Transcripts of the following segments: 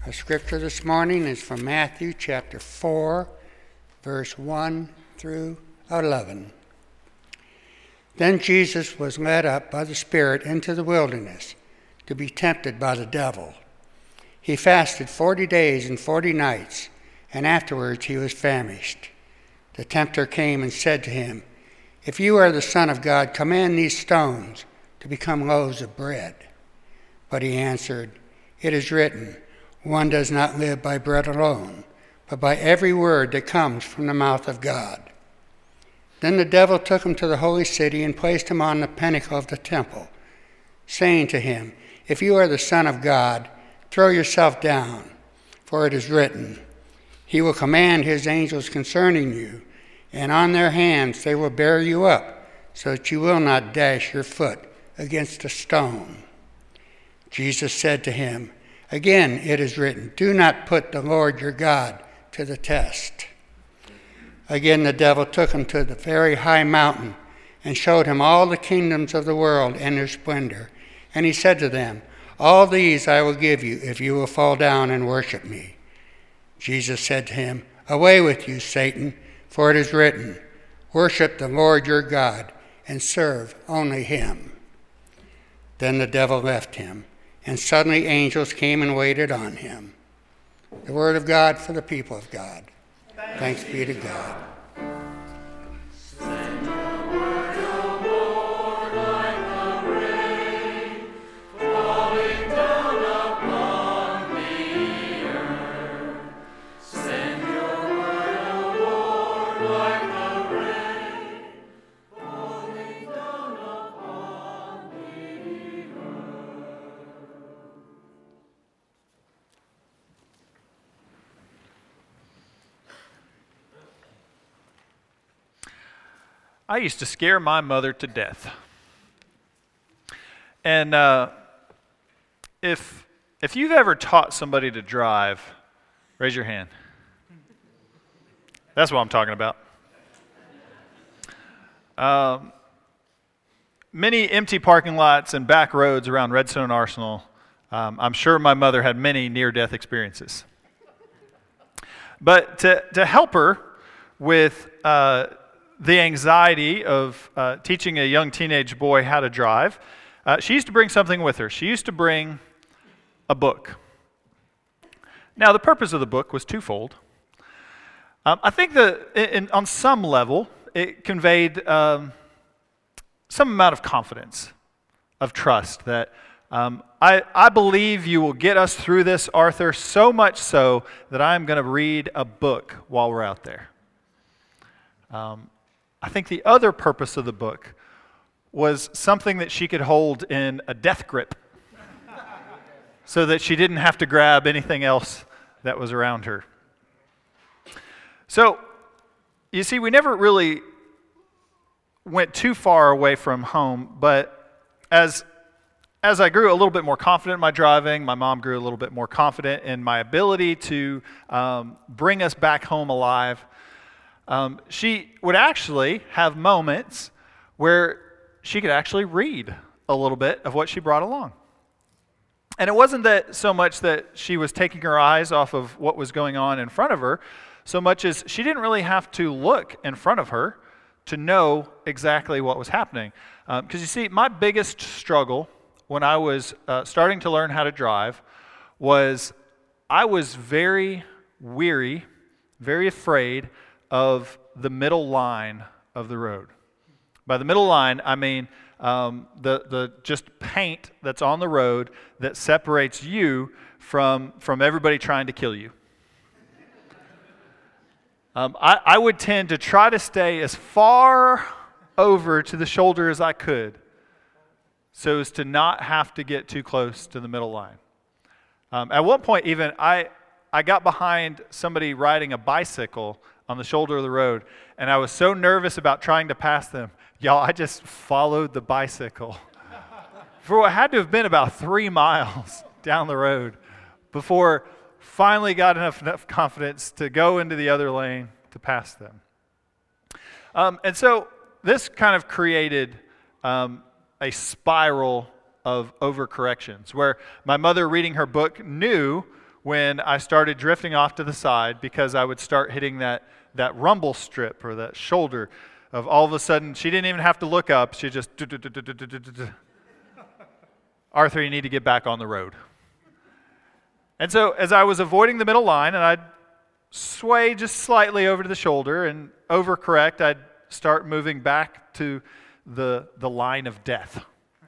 Our scripture this morning is from Matthew chapter 4, verse 1 through 11. Then Jesus was led up by the Spirit into the wilderness to be tempted by the devil. He fasted 40 days and 40 nights, and afterwards he was famished. The tempter came and said to him, "If you are the Son of God, command these stones to become loaves of bread." But he answered, "It is written, one does not live by bread alone, but by every word that comes from the mouth of God." Then the devil took him to the holy city and placed him on the pinnacle of the temple, saying to him, "If you are the Son of God, throw yourself down, for it is written, He will command His angels concerning you, and on their hands they will bear you up, so that you will not dash your foot against a stone." Jesus said to him, "Again it is written, do not put the Lord your God to the test." Again the devil took him to the very high mountain and showed him all the kingdoms of the world and their splendor. And he said to them, "All these I will give you if you will fall down and worship me." Jesus said to him, "Away with you, Satan, for it is written, worship the Lord your God and serve only Him." Then the devil left him, and suddenly angels came and waited on him. The word of God for the people of God. Thanks be to God. I used to scare my mother to death. And if you've ever taught somebody to drive, raise your hand. That's what I'm talking about. Many empty parking lots and back roads around Redstone Arsenal. I'm sure my mother had many near-death experiences. But to help her with the anxiety of teaching a young teenage boy how to drive, she used to bring something with her. She used to bring a book. Now, the purpose of the book was twofold. I think that on some level, it conveyed some amount of confidence, of trust, that I believe you will get us through this, Arthur, so much so that I'm going to read a book while we're out there. I think the other purpose of the book was something that she could hold in a death grip so that she didn't have to grab anything else that was around her. So, you see, we never really went too far away from home, but as I grew a little bit more confident in my driving, my mom grew a little bit more confident in my ability to bring us back home alive. She would actually have moments where she could actually read a little bit of what she brought along. And it wasn't that so much that she was taking her eyes off of what was going on in front of her, so much as she didn't really have to look in front of her to know exactly what was happening. Because you see, my biggest struggle when I was starting to learn how to drive was I was very weary, very afraid of the middle line of the road. By the middle line, I mean the just paint that's on the road that separates you from everybody trying to kill you. I would tend to try to stay as far over to the shoulder as I could so as to not have to get too close to the middle line. At one point even, I got behind somebody riding a bicycle on the shoulder of the road, and I was so nervous about trying to pass them, y'all, I just followed the bicycle for what had to have been about 3 miles down the road before finally got enough confidence to go into the other lane to pass them. And so this kind of created a spiral of overcorrections where my mother reading her book knew when I started drifting off to the side because I would start hitting that rumble strip or that shoulder of all of a sudden, she didn't even have to look up. She just, Arthur, you need to get back on the road. And so as I was avoiding the middle line and I'd sway just slightly over to the shoulder and overcorrect, I'd start moving back to the line of death.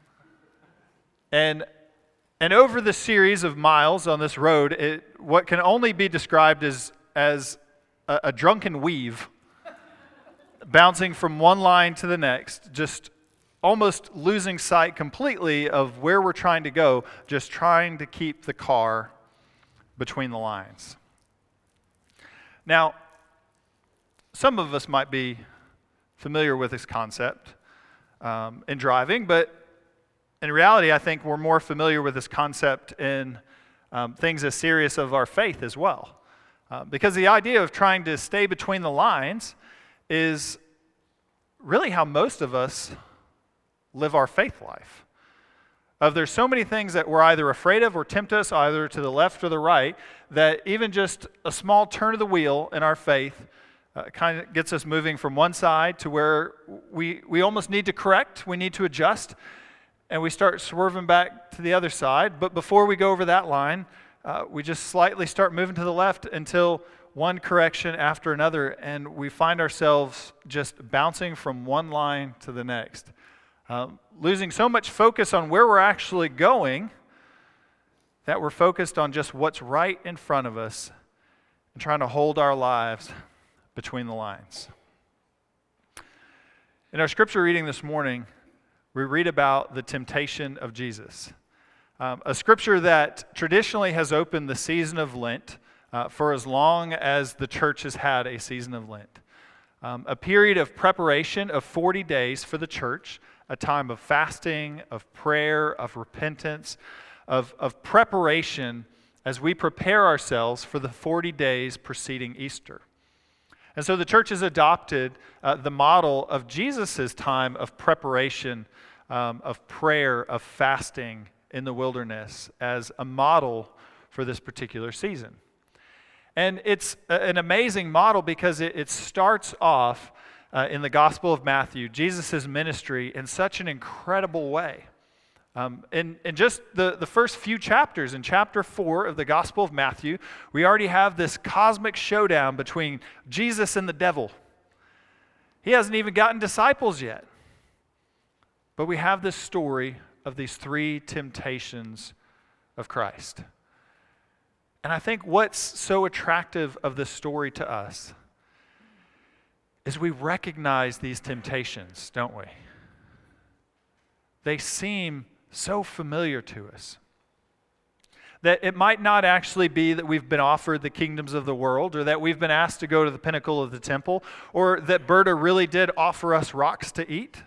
And over the series of miles on this road, what can only be described as a drunken weave, bouncing from one line to the next, just almost losing sight completely of where we're trying to go, just trying to keep the car between the lines. Now, some of us might be familiar with this concept in driving, but in reality, I think we're more familiar with this concept in things as serious of our faith as well. Because the idea of trying to stay between the lines is really how most of us live our faith life. There's so many things that we're either afraid of or tempt us either to the left or the right, that even just a small turn of the wheel in our faith kind of gets us moving from one side to where we almost need to correct, we need to adjust, and we start swerving back to the other side. But before we go over that line, we just slightly start moving to the left until one correction after another, and we find ourselves just bouncing from one line to the next. Losing so much focus on where we're actually going that we're focused on just what's right in front of us and trying to hold our lives between the lines. In our scripture reading this morning, we read about the temptation of Jesus. A scripture that traditionally has opened the season of Lent for as long as the church has had a season of Lent. A period of preparation of 40 days for the church, a time of fasting, of prayer, of repentance, of preparation as we prepare ourselves for the 40 days preceding Easter. And so the church has adopted the model of Jesus' time of preparation, of prayer, of fasting in the wilderness as a model for this particular season. And it's an amazing model because it starts off in the Gospel of Matthew, Jesus' ministry in such an incredible way. In just the first few chapters, in chapter 4 of the Gospel of Matthew, we already have this cosmic showdown between Jesus and the devil. He hasn't even gotten disciples yet. But we have this story of these three temptations of Christ. And I think what's so attractive of this story to us is we recognize these temptations, don't we? They seem so familiar to us. That it might not actually be that we've been offered the kingdoms of the world, or that we've been asked to go to the pinnacle of the temple, or that Berta really did offer us rocks to eat.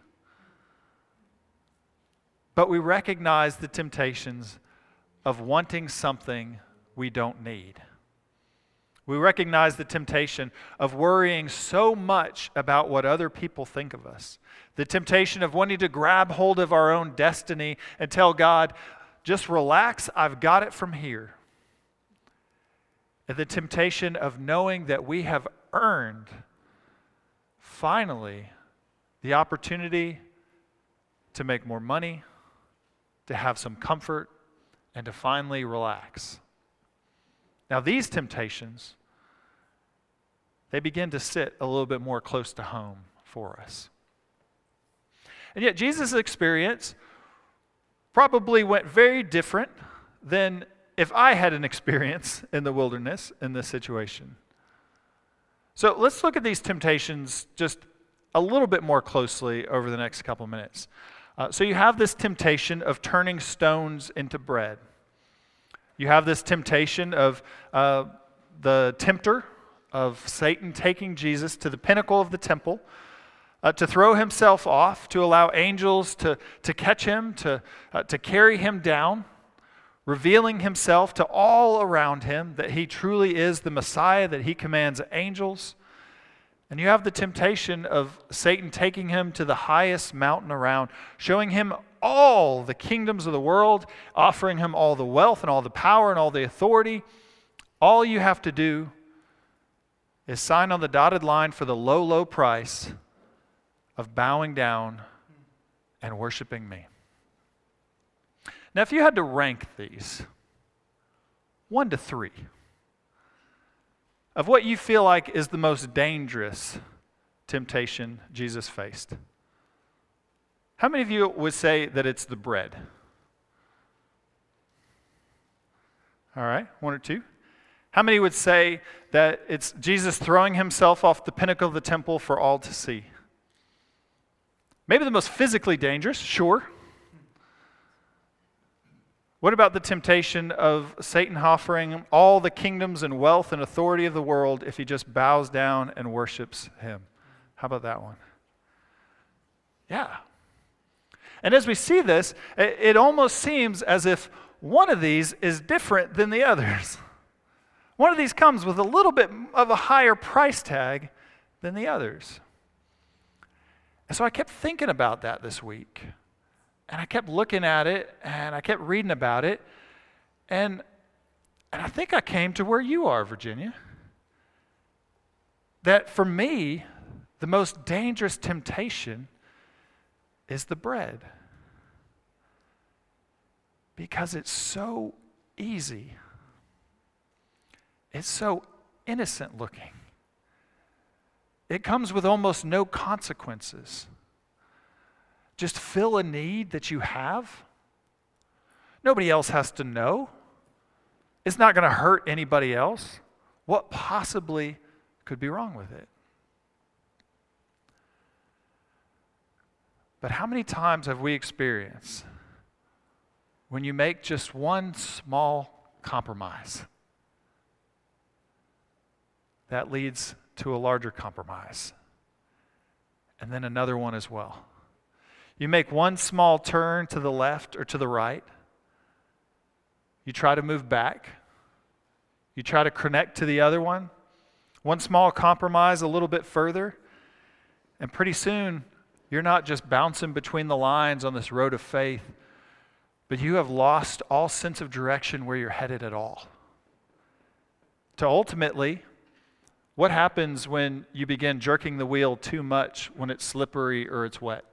But we recognize the temptations of wanting something we don't need. We recognize the temptation of worrying so much about what other people think of us. The temptation of wanting to grab hold of our own destiny and tell God, just relax, I've got it from here. And the temptation of knowing that we have earned, finally, the opportunity to make more money, to have some comfort, and to finally relax. Now, these temptations, they begin to sit a little bit more close to home for us. And yet, Jesus' experience probably went very different than if I had an experience in the wilderness in this situation. So let's look at these temptations just a little bit more closely over the next couple minutes. So you have this temptation of turning stones into bread. You have this temptation of the tempter of Satan taking Jesus to the pinnacle of the temple, to throw himself off, to allow angels to catch him, to carry him down, revealing himself to all around him that he truly is the Messiah, that he commands angels. And you have the temptation of Satan taking him to the highest mountain around, showing him all the kingdoms of the world, offering him all the wealth and all the power and all the authority, All you have to do is sign on the dotted line for the low, low price of bowing down and worshiping me. Now, if you had to rank these, 1 to 3, of what you feel like is the most dangerous temptation Jesus faced, how many of you would say that it's the bread? All right, 1 or 2. How many would say that it's Jesus throwing himself off the pinnacle of the temple for all to see? Maybe the most physically dangerous, sure. What about the temptation of Satan offering all the kingdoms and wealth and authority of the world if he just bows down and worships him? How about that one? Yeah. And as we see this, it almost seems as if one of these is different than the others. One of these comes with a little bit of a higher price tag than the others. And so I kept thinking about that this week. And I kept looking at it, and I kept reading about it. And I think I came to where you are, Virginia. That for me, the most dangerous temptation is the bread. Because it's so easy. It's so innocent looking. It comes with almost no consequences. Just fill a need that you have. Nobody else has to know. It's not going to hurt anybody else. What possibly could be wrong with it? But how many times have we experienced when you make just one small compromise that leads to a larger compromise, and then another one as well? You make one small turn to the left or to the right. You try to move back. You try to connect to the other one. One small compromise a little bit further, and pretty soon you're not just bouncing between the lines on this road of faith, but you have lost all sense of direction where you're headed at all. To ultimately, what happens when you begin jerking the wheel too much when it's slippery or it's wet?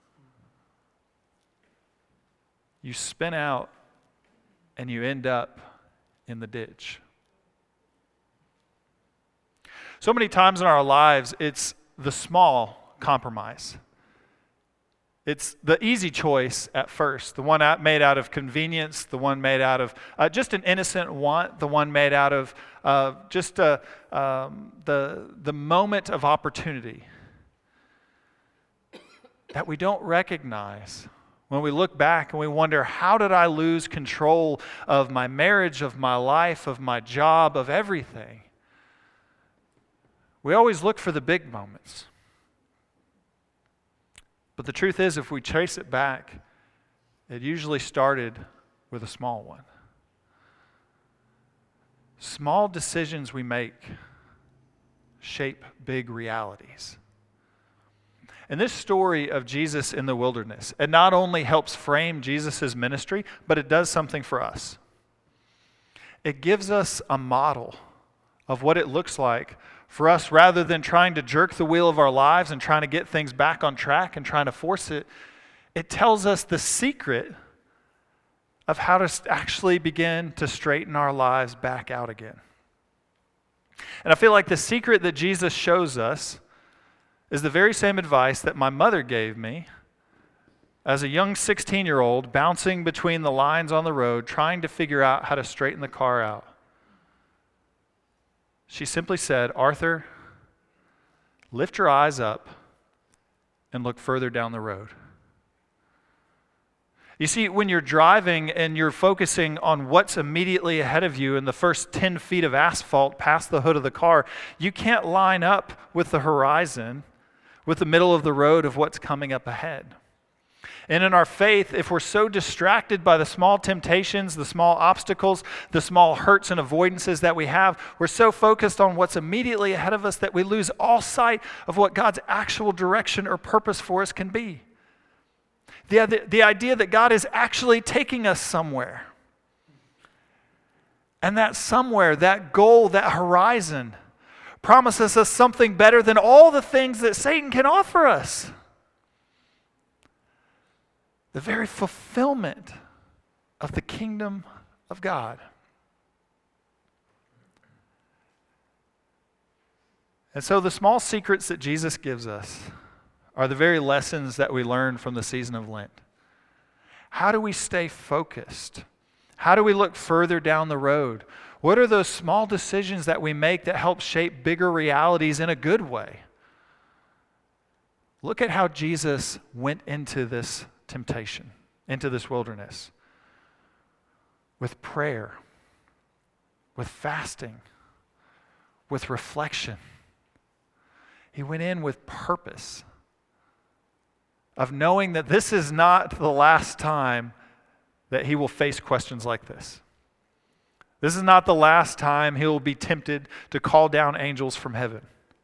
You spin out and you end up in the ditch. So many times in our lives, it's the small compromise. It's the easy choice at first, the one made out of convenience, the one made out of just an innocent want, the one made out of just the moment of opportunity that we don't recognize. When we look back and we wonder, how did I lose control of my marriage, of my life, of my job, of everything? We always look for the big moments. But the truth is, if we trace it back, it usually started with a small one. Small decisions we make shape big realities. And this story of Jesus in the wilderness, it not only helps frame Jesus' ministry, but it does something for us. It gives us a model of what it looks like for us, rather than trying to jerk the wheel of our lives and trying to get things back on track and trying to force it. It tells us the secret of how to actually begin to straighten our lives back out again. And I feel like the secret that Jesus shows us is the very same advice that my mother gave me as a young 16-year-old bouncing between the lines on the road, trying to figure out how to straighten the car out. She simply said, "Arthur, lift your eyes up and look further down the road." You see, when you're driving and you're focusing on what's immediately ahead of you in the first 10 feet of asphalt past the hood of the car, you can't line up with the horizon, with the middle of the road of what's coming up ahead. And in our faith, if we're so distracted by the small temptations, the small obstacles, the small hurts and avoidances that we have, we're so focused on what's immediately ahead of us that we lose all sight of what God's actual direction or purpose for us can be. The idea that God is actually taking us somewhere. And that somewhere, that goal, that horizon, promises us something better than all the things that Satan can offer us. The very fulfillment of the kingdom of God. And so the small secrets that Jesus gives us are the very lessons that we learn from the season of Lent. How do we stay focused? How do we look further down the road? What are those small decisions that we make that help shape bigger realities in a good way? Look at how Jesus went into this temptation, into this wilderness, with prayer, with fasting, with reflection. He went in with purpose of knowing that this is not the last time that he will face questions like this. This is not the last time he will be tempted to call down angels from heaven.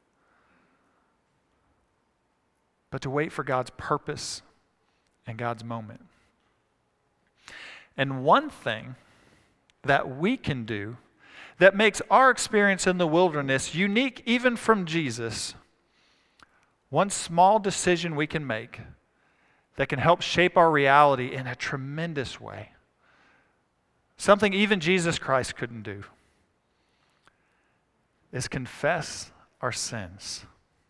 But to wait for God's purpose and God's moment. And one thing that we can do that makes our experience in the wilderness unique even from Jesus, one small decision we can make that can help shape our reality in a tremendous way. Something even Jesus Christ couldn't do, is confess our sins.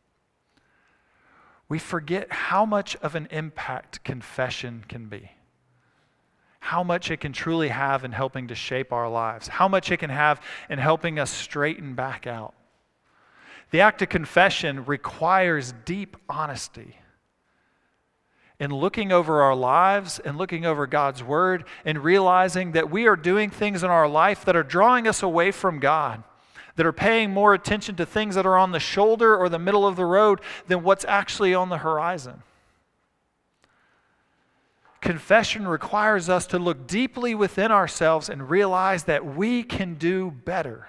We forget how much of an impact confession can be. How much it can truly have in helping to shape our lives. How much it can have in helping us straighten back out. The act of confession requires deep honesty in looking over our lives and looking over God's word and realizing that we are doing things in our life that are drawing us away from God, that are paying more attention to things that are on the shoulder or the middle of the road than what's actually on the horizon. Confession requires us to look deeply within ourselves and realize that we can do better.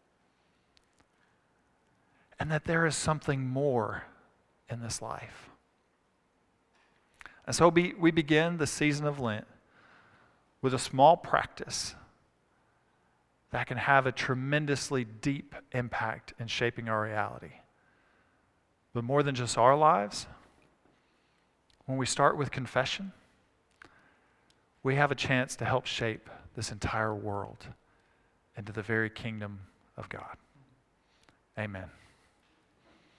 And that there is something more in this life. And so we begin the season of Lent with a small practice that can have a tremendously deep impact in shaping our reality. But more than just our lives, when we start with confession, we have a chance to help shape this entire world into the very kingdom of God. Amen.